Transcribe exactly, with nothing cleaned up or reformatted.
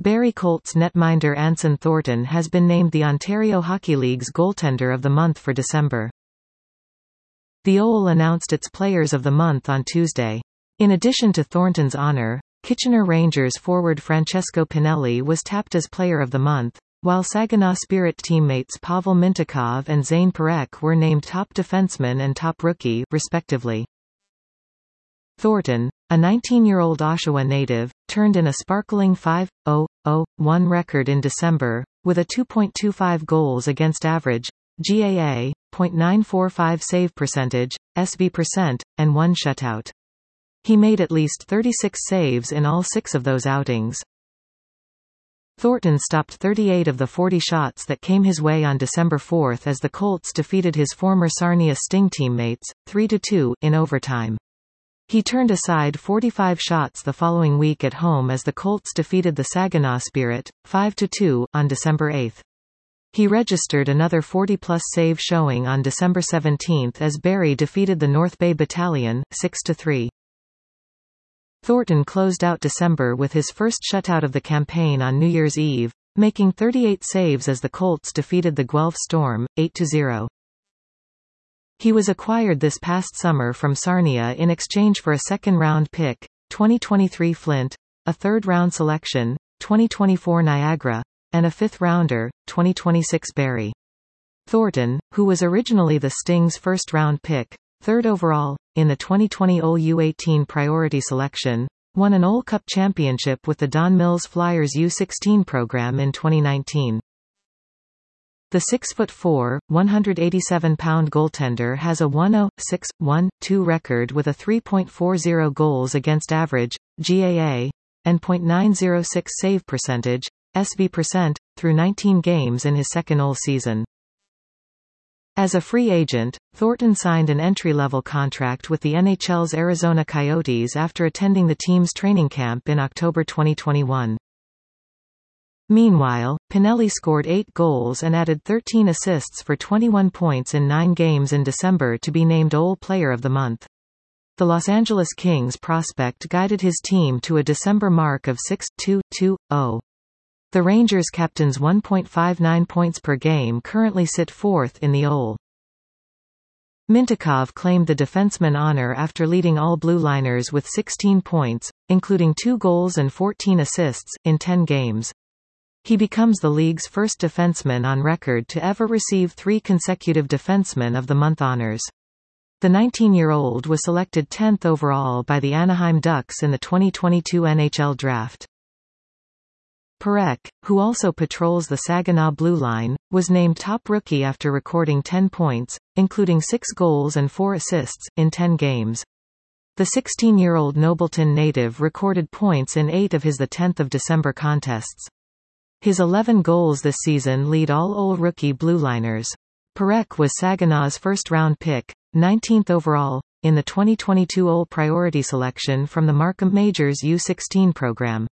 Barrie Colts netminder Anson Thornton has been named the Ontario Hockey League's Goaltender of the Month for December. The O L announced its Players of the Month on Tuesday. In addition to Thornton's honour, Kitchener Rangers forward Francesco Pinelli was tapped as Player of the Month, while Saginaw Spirit teammates Pavel Mintyukov and Zane Parekh were named Top Defenseman and Top Rookie, respectively. Thornton, a nineteen-year-old Oshawa native, turned in a sparkling five oh oh one record in December, with a two point two five goals against average, G A A, point nine four five save percentage, S V percent, and one shutout. He made at least thirty-six saves in all six of those outings. Thornton stopped thirty-eight of the forty shots that came his way on December fourth as the Colts defeated his former Sarnia Sting teammates, three to two, in overtime. He turned aside forty-five shots the following week at home as the Colts defeated the Saginaw Spirit, five to two, on December eighth. He registered another forty-plus save showing on December seventeenth as Barrie defeated the North Bay Battalion, six to three. Thornton closed out December with his first shutout of the campaign on New Year's Eve, making thirty-eight saves as the Colts defeated the Guelph Storm, eight to zero. He was acquired this past summer from Sarnia in exchange for a second-round pick, twenty twenty-three Flint, a third-round selection, twenty twenty-four Niagara, and a fifth-rounder, twenty twenty-six Barrie. Thornton, who was originally the Sting's first-round pick, third overall, in the twenty twenty O L U eighteen priority selection, won an O L Cup championship with the Don Mills Flyers U sixteen program in twenty nineteen. The six foot four, one hundred eighty-seven pound goaltender has a one oh six one two record with a three point four oh goals against average, G A A, and point nine oh six save percentage, S V percent, through nineteen games in his second O L season. As a free agent, Thornton signed an entry-level contract with the N H L's Arizona Coyotes after attending the team's training camp in October twenty twenty-one. Meanwhile, Pinelli scored eight goals and added thirteen assists for twenty-one points in nine games in December to be named O L Player of the Month. The Los Angeles Kings prospect guided his team to a December mark of six two two oh. The Rangers captain's one point five nine points per game currently sit fourth in the O L. Mintyukov claimed the defenseman honor after leading all Blue Liners with sixteen points, including two goals and fourteen assists, in ten games. He becomes the league's first defenseman on record to ever receive three consecutive Defenseman of the Month honors. The nineteen-year-old was selected tenth overall by the Anaheim Ducks in the twenty twenty-two N H L Draft. Parekh, who also patrols the Saginaw Blue Line, was named top rookie after recording ten points, including six goals and four assists, in ten games. The sixteen-year-old Nobleton native recorded points in eight of his the tenth of December contests. His eleven goals this season lead all O L rookie Blue Liners. Parekh was Saginaw's first-round pick, nineteenth overall, in the twenty twenty-two O L priority selection from the Markham Majors U sixteen program.